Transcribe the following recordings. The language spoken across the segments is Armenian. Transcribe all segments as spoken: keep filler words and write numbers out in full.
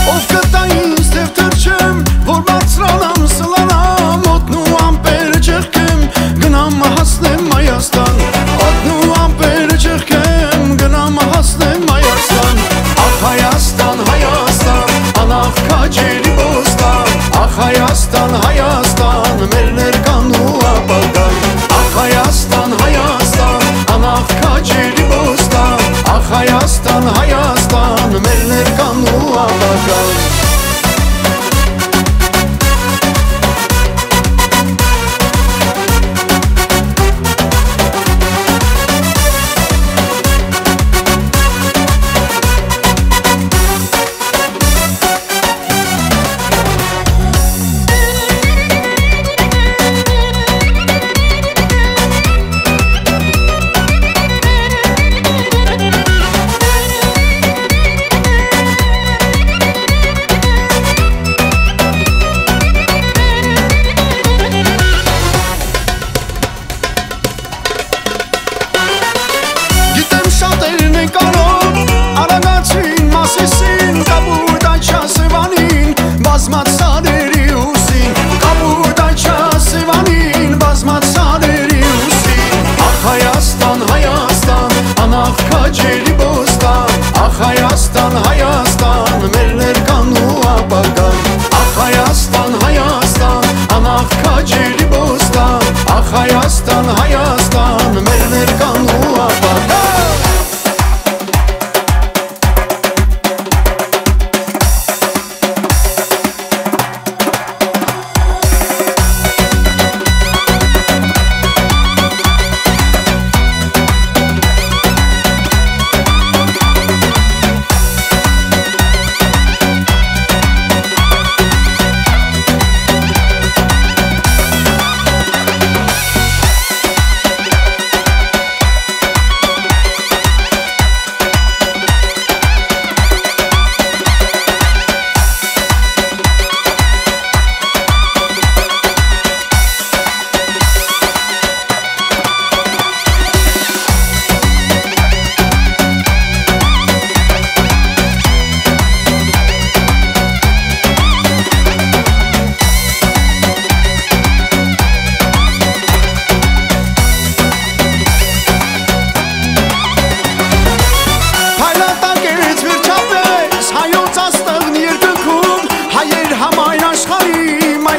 Ով կտա ինձ թև թրջեմ, որ բարձրանամ սլանամ, օդն ու ամպերը ճեղքեմ, գնամ հասնեմ Հայաստան, օդն ու ամպերը ճեղքեմ, գնամ հասնեմ Հայաստան, ախ Հայաստան, Հայաստան, անախ քաջերի բոստան, ախ Հայաստան, Հայաստան, մեր ներկան ու ապագան, ախ Հայաստան, Հայաստան, անախ քաջերի բոստան, ախ Հայաստան, Հայաստան, մեր ներկան ու ապագան։ Շատերն են կանոն, արագացին մասիսին, կապուտ այչա սևանին, բազմած սարերի ուսին, կապուտ այչա սևանին, բազմած սարերի ուսին, ախ Հայաստան, Հայաստան, անախ քաջերի բոստան, ախ Հայաստան, Հայաստան, մեր ներկան ու ապագան, ախ Հայաստան, Հայաստան, անախ քաջերի բոստան, ախ Հայաստան, Հայաստան, մեր ներկան ու ապագան։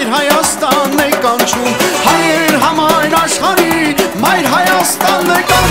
Հայեր համայն աշխարհի, մայր Հայաստանն է կանչում։